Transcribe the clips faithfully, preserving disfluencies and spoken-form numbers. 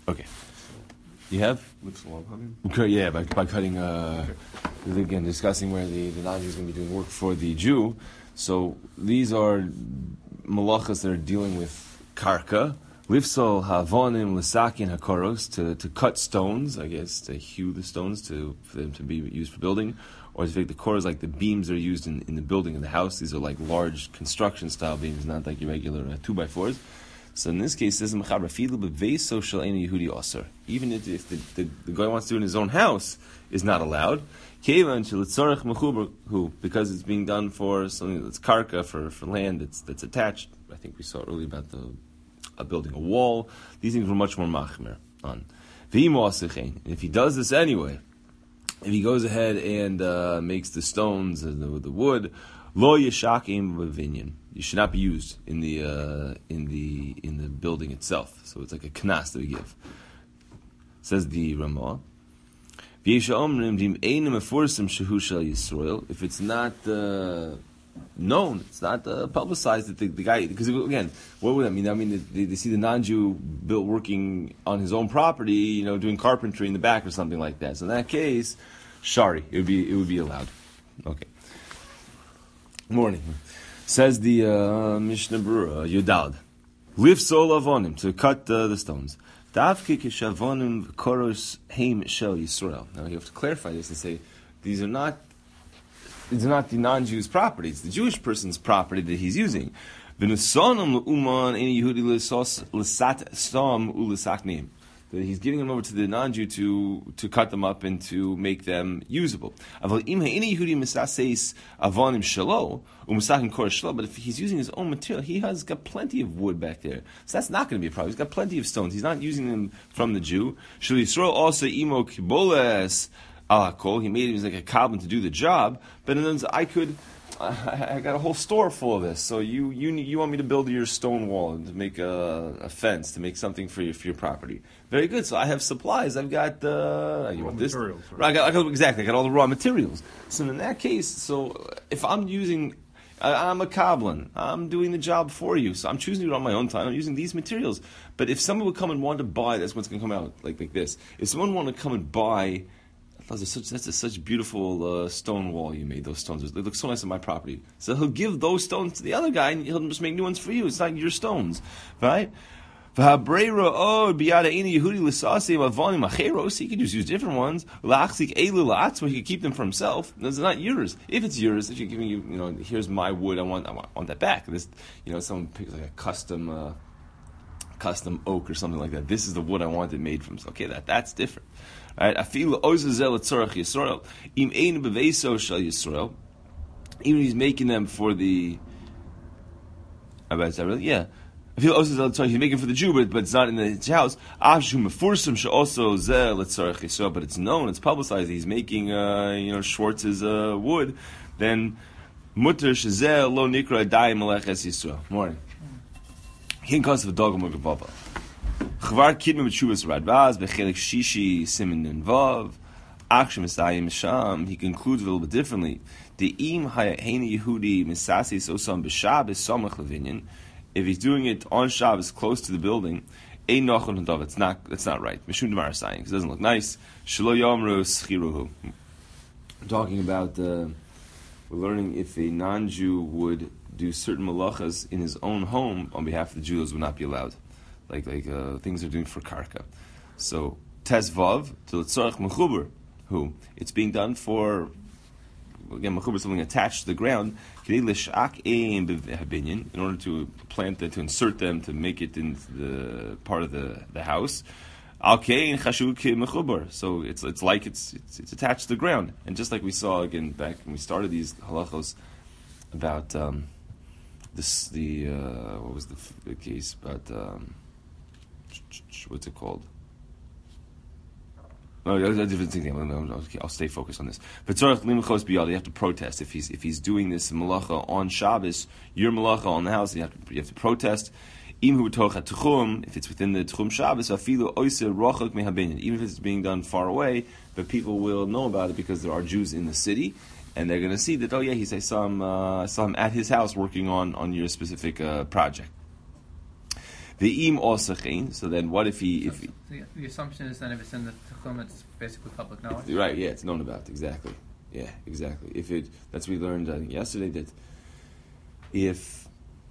Okay. You have? Okay, yeah, by, by cutting, uh, okay. Again, discussing where the, the non-Jew is going to be doing work for the Jew. So these are malachas that are dealing with karka, lifsol havonim l'sakin hakoros, to to cut stones, I guess, to hew the stones to for them to be used for building, or to make the koros like the beams that are used in, in the building of the house. These are like large construction style beams, not like your regular uh, two by fours. So in this case, it says mechaber filu beveso shel ein Yehudi aser. Even if, if the, the, the guy wants to do it in his own house, is not allowed. Kevan shel tzorech mechuber, who because it's being done for something that's karka, for, for land that's that's attached. I think we saw earlier about the uh, building a wall. These things were much more machmer on. And if he does this anyway, if he goes ahead and uh, makes the stones and the, the wood, lo yeshakim v'vinyan. You should not be used in the uh, in the in the building itself. So it's like a knas that we give. Says the Ramah. If it's not uh, known, it's not uh, publicized that the, the guy, because again, what would that mean? I mean, they, they see the non-Jew built working on his own property, you know, doing carpentry in the back or something like that. So in that case, shari, it would be it would be allowed. Okay. Morning. Says the uh, Mishnah Berurah, Yudad, lifsol avonim, to cut uh, the stones. Davki kishavonim koros heim shel Yisrael. Now you have to clarify this and say these are not these are not the non-Jews' property. It's the Jewish person's property that he's using. V'nesonim leuman eni Yehudi l'sos l'sat stam u'l'saknim. That he's giving them over to the non-Jew to to cut them up and to make them usable. But if he's using his own material, he has got plenty of wood back there. So that's not going to be a problem. He's got plenty of stones. He's not using them from the Jew. Shel Yisrael also imo kiboles ala kol. He made him like a carbon to do the job. But in other words, I could. I got a whole store full of this. So you you you want me to build your stone wall and to make a, a fence, to make something for your for your property. Very good. So I have supplies. I've got uh, you want this? Materials, right? I got, I got exactly. I got all the raw materials. So in that case, so if I'm using, I, I'm a cobbler. I'm doing the job for you. So I'm choosing to do it on my own time. I'm using these materials. But if someone would come and want to buy, that's what's going to come out like like this. If someone wanted to come and buy. That's a such, that's a such beautiful uh, stone wall you made. Those stones, they look so nice on my property. So he'll give those stones to the other guy, and he'll just make new ones for you. It's not your stones, right? He could just use different ones. Where he could keep them for himself. Those are not yours. If it's yours, if you're giving you, you know, here's my wood. I want, I want, I want that back. This, you know, someone picks like a custom, uh, custom oak or something like that. This is the wood I want it made from. Okay, that that's different. Right? Afilu ozazel tzorach Yisrael im ein beveso shel Yisrael. Even if he's making them for the. Yeah. Afilu ozazel tzorach. He's making for the Jew, but, but it's not in his house. Avshu mefursum she'oso zel tzorach Yisrael. But it's known, it's publicized. He's making, uh, you know, Schwartz's uh, wood. Then mutter shezel lo nikra dai meleches Yisrael. Morning. King cause of a dog mugababa. Chvar kidma b'tshuvas radbaz b'chelik shishi simin nun vav akshem esayim misham. He concludes a little bit differently. De'im hayaheni Yehudi misasis osam b'shabbos samach levinyan. If he's doing it on Shabbos close to the building, ein nochon hadav. It's not. That's not right. Mishum demar saying because it doesn't look nice. Shelo yomru schiruhu. I'm talking about. Uh, we're learning if a non-Jew would do certain malachas in his own home on behalf of the Jews, would not be allowed. Like like uh, things they're doing for karka. So tezvav to l'tzorach mechuber, who it's being done for again mechuber, something attached to the ground. In order to plant them, to insert them, to make it in the part of the, the house. So it's it's like it's, it's it's attached to the ground, and just like we saw again back when we started these halachos about um, this the uh, what was the, the case about. Um, What's it called? No, that's a different thing. I'll, I'll stay focused on this. But you have to protest if he's if he's doing this malacha on Shabbos, your malacha on the house. You have to you have to protest. If it's within the Tchum Shabbos, even if it's being done far away, but people will know about it because there are Jews in the city, and they're going to see that. Oh yeah, he I saw him. Uh, I saw him at his house working on on your specific uh, project. The im osachein. So then, what if he? If so, he, so the, the assumption is then if it's in the Tchum, it's basically public knowledge. Right? Yeah, it's known about exactly. Yeah, exactly. If it, that's what we learned I think yesterday that if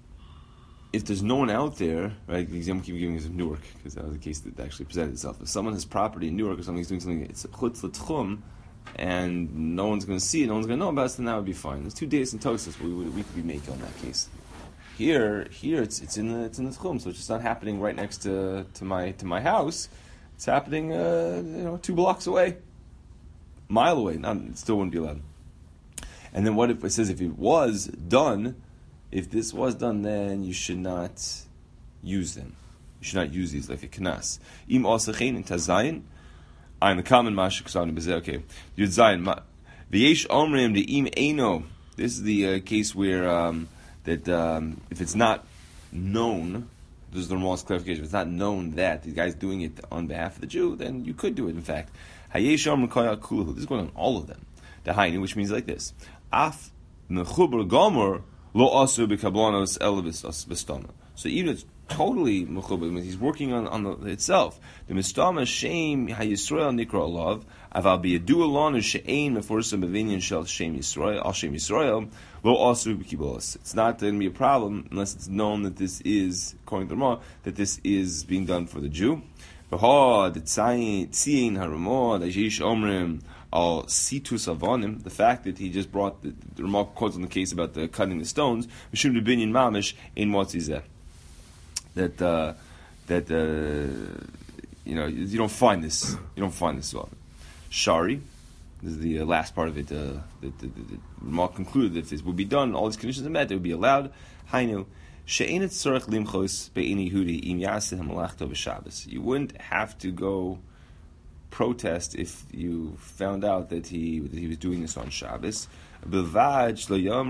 if there's no one out there, right? The example I keep giving is of Newark because that was the case that actually presented itself. If someone has property in Newark or something, he's doing something, it's chutz l'tchum, and no one's going to see it, no one's going to know about it, then that would be fine. There's two days in Tosas, but we would we could be making on that case. Here, here it's it's in the it's in the tchum, so it's just not happening right next to, to my to my house. It's happening, uh, you know, two blocks away, mile away. Not, it still wouldn't be allowed. And then what if it says if it was done? If this was done, then you should not use them. You should not use these like a knas. Im osachein in tazayin. I'm the common mashik sound bezeh. Okay, yud zayin. V'yesh omrim the im eino. This is the uh, case where um, that um, if it's not known, this is the Ramah's clarification. If it's not known that the guy's doing it on behalf of the Jew, then you could do it. In fact, hayesh omrim koyal kuluhu. This is going on all of them. The hainu, which means like this: af mechuber gomer. Lo asu b'kablanos elvis b'stama. So even it's totally mechuber, he's working on, on the, itself. The mistama shem hayisrael nikra alav aval biyadu alon she'ein meforsa b'vinyan shel shem Yisrael al shem Yisrael lo asu b'kiblanos. It's not going to be a problem unless it's known that this is, according to the Ramah, that this is being done for the Jew. V'ha the tzayin haramah the yish omrim. Al situs avonim, the fact that he just brought the, the remark quotes on the case about the cutting the stones, mishum de binyan mamish in what's that that uh, that uh, you know you don't find this you don't find this often. Shari, this is the uh, last part of it. Uh, that the, the, the remark concluded that if this would be done, all these conditions are met, it would be allowed. Hainu she'enet tzorach limchos be'ini hudi im yaseh malachto b'Shabbos. You wouldn't have to go protest if you found out that he that he was doing this on Shabbos. Right?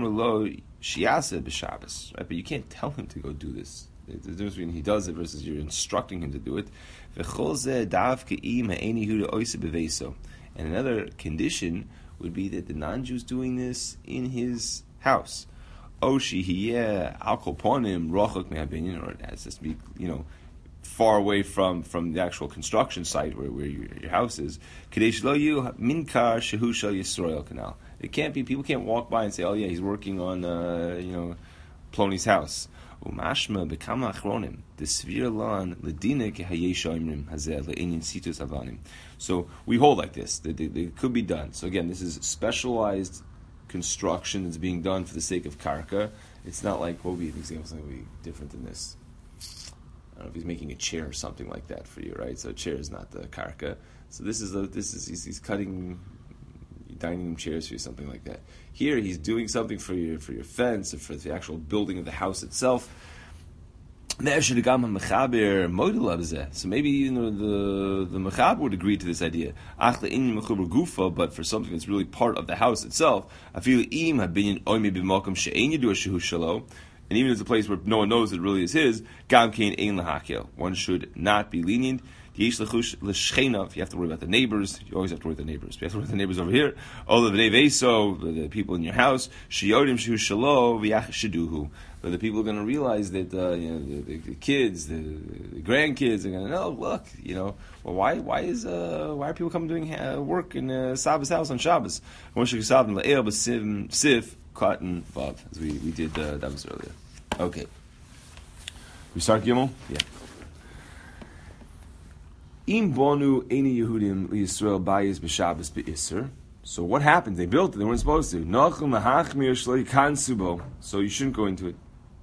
But you can't tell him to go do this. The difference between he does it versus you're instructing him to do it. And another condition would be that the non-Jew's doing this in his house. Or it has to be, you know, far away from, from the actual construction site where, where your, your house is. It can't be, people can't walk by and say, oh yeah, he's working on, uh, you know, Plony's house. So we hold like this, that it could be done. So again, this is specialized construction that's being done for the sake of karka. It's not like, what would be an example, something would be different than this. I don't know if he's making a chair or something like that for you, right? So a chair is not the karka. So this is a, this is he's, he's cutting dining room chairs for you, something like that. Here he's doing something for your for your fence or for the actual building of the house itself. So maybe, you know, the the mechaber would agree to this idea. But for something that's really part of the house itself, and even if it's a place where no one knows it really is his, one should not be lenient. You have to worry about the neighbors. You always have to worry about the neighbors. You have to worry about the neighbors over here. All of the people in your house. But the people are going to realize that uh, you know, the, the, the kids, the, the grandkids are going to know. Look, you know, well, why why is uh, why are people coming doing uh, work in uh, Sabba's house on Shabbos? Sif cotton vav, as we we did uh, that was earlier. Okay, we start Gimel. Yeah. Im bonu eni Yehudim liYisrael bayis b'Shabbos beIsser. So what happened? They built it. They weren't supposed to. Nachum hachmir shloi kansubo. So you shouldn't go into it.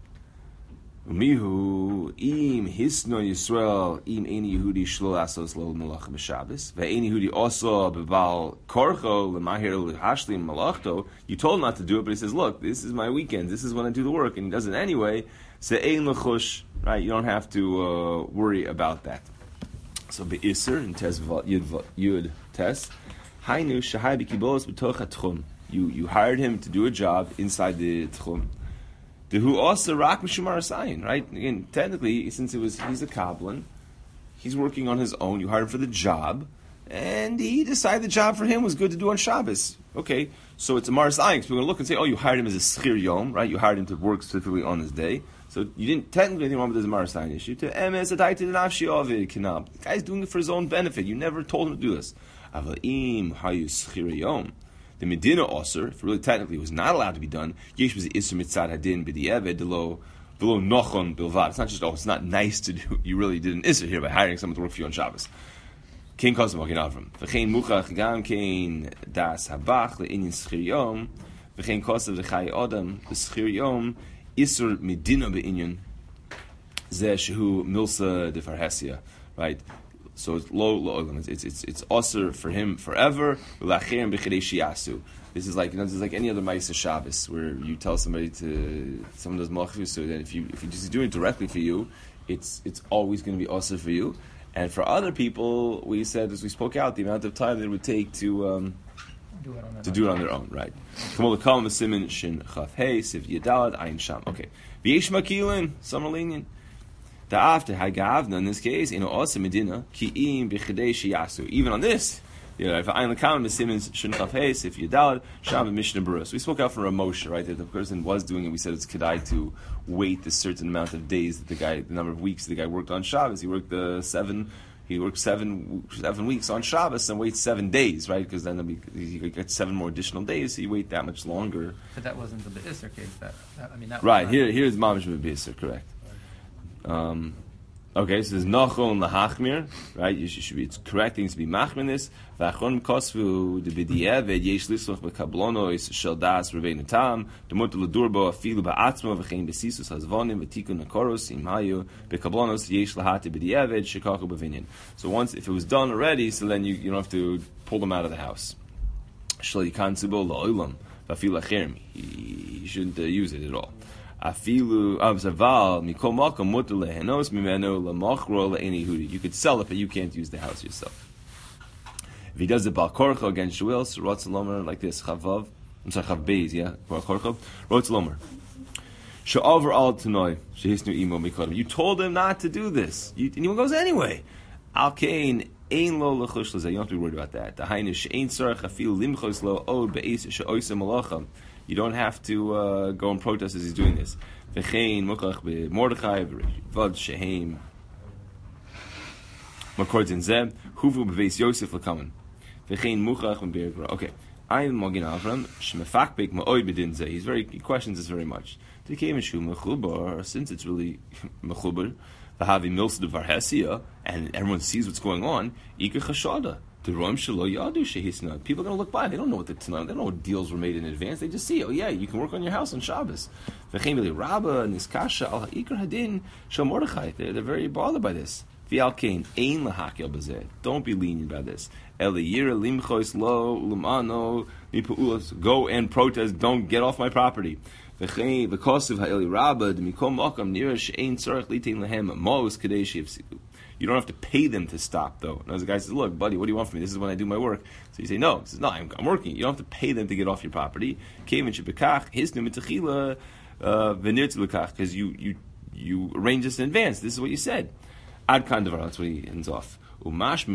Umihu im hisno Yisrael im eni Yehudi shlo asos lo malacha b'Shabbos ve'eni Yehudi also beval korcho lemahir lehashlim malachto. You told him not to do it, but he says, "Look, this is my weekend. This is when I do the work," and he does it anyway. Se'ein lechush. Right? You don't have to uh, worry about that. So beIsser in Tes Yud Yud Tes. Hainu shahai b'kibolos b'toch hatchum. You you hired him to do a job inside the tchum. Dehu also rak mishumar asayin. Right? Again, technically, since it was he's a kablan, he's working on his own. You hired him for the job, and he decided the job for him was good to do on Shabbos. Okay, so it's a maras ayin. So we're going to look and say, oh, you hired him as a schir yom, right? You hired him to work specifically on this day. So you didn't technically anything wrong with this Marastein issue. To emes adai to the nafshi ovid kinam. The guy's doing it for his own benefit. You never told him to do this. Avaim hayu schiriyom. The Medina Osir, if really technically it was not allowed to be done, Yesh was the Isser Mitzad Hadin B'di'eved Below below Nochon Bilvad. It's not just, oh, it's not nice to do. You really did an Isser here by hiring someone to work for you on Shabbos. Kein Kosem Hakin Avram. V'chein Muchach Gam Kein Das Habach Le'inyin Schir Yom. V'chein Kosev L'chai Odam L'Schir Yom Isser Medina Be'inyin Zeh Shehu Milsa De Farhesia. Right? So it's low, low. It's it's it's, it's osir for him forever. This is like you know, this is like any other ma'aser Shabbos where you tell somebody to someone does malchus. So that if you if you just do it directly for you, it's it's always going to be osir for you. And for other people, we said as we spoke out the amount of time that it would take to um, do it on to do it on their own. Right. Okay. V'yesh makilin, some are lenient. The after Hagavna in this case, you know, also Medina, Ki'im B'chidei Shiyasu. Even on this, you know, if I'm the count of Simmons Shunchaf Hayes, if you Yadalad, Sham and Mishnah Barus. We spoke out from Ramosha, right? That the person was doing it. We said it's Kedai to wait the certain amount of days that the guy, the number of weeks the guy worked on Shabbos. He worked the seven, he worked seven, seven weeks on Shabbos and waits seven days, right? Because then he gets seven more additional days. So you wait that much longer. But that wasn't the Isser case. That, that I mean, that right was here, here's Mamish B'Bisser, correct. Um, okay, so there's Nachon Lahachmir, right? You should, should be, it's correct things to be Machmin this. V'achon Kosvu de B'di'eved Yesh Lisloch B'Kablonos Shel Das Revei Natam Demut L'Durbo Afilu Ba'atzmo V'chein B'Sisus Hazvonim V'tikun Nakoros Imhayu B'Kablonos Yesh Lahati B'di'eved Shekachu B'Vinyan. So once, if it was done already, so then you, you don't have to pull them out of the house. Shel Yikansubo La'olam V'Afilu Achermi. You shouldn't uh, use it at all. Afilu Avzaval Mikol Malkam Mutter Lehenos Mimeno Lamachro Le'eni Hudi. You could sell it, but you can't use the house yourself. If he does it Bal Korcho against Shuel, so Rotzalomer like this, Chavav, I'm sorry, Chav Beis, yeah, Bal Korcho, Rotzalomer. She'over al Tanoi, Shehisnu Imo Mikodim. You told him not to do this, you, and he goes anyway. Al Kain Ein Lo Lechush Lezeh. You don't have to be worried about that. The Hainish Ein Sarach Afil Limchos Lo Od Beis She'oisa Malacham. You don't have to uh, go and protest as he's doing this. V'chein mukach b'Mordechai v'vad shehem makordin zeh huvu b'veis Yosef l'kamen. V'chein mukach b'Bergra. Okay, I'm Magin Avram shemefakbek ma'oid b'din zeh. He's very he questions this very much. T'kemishu mechubar, since it's really mechubar. V'havi milsa de varhesia, and everyone sees what's going on. Ika chashada. People are going to look by. They don't know what the they don't know what deals were made in advance. They just see, oh yeah, you can work on your house on Shabbos. They're, they're very bothered by this. Don't be lenient by this. Go and protest. Don't get off my property. You don't have to pay them to stop, though. And as the guy says, look, buddy, what do you want from me? This is when I do my work. So you say, no. He says, no, I'm, I'm working. You don't have to pay them to get off your property. Because you, you, you arrange this in advance. This is what you said. Ad kan devar, that's what he ends off. If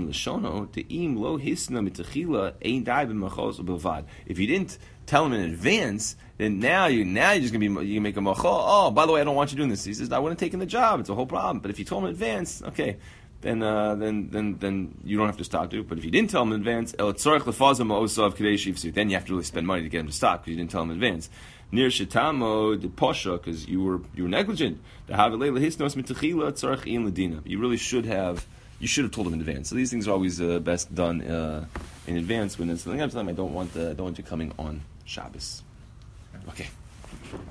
you didn't tell him in advance, then now you now you're just gonna be you can make a machol. Oh, by the way, I don't want you doing this. He says, I wouldn't take in the job. It's a whole problem. But if you told him in advance, okay, then uh, then then then you don't have to stop to. But if you didn't tell him in advance, then you have to really spend money to get him to stop because you didn't tell him in advance. Near Shetamo the Posha, because you were you were negligent. You really should have. You should have told them in advance. So these things are always uh, best done uh, in advance. When it's something I'm telling them, I don't want the, I don't want you coming on Shabbos. Okay.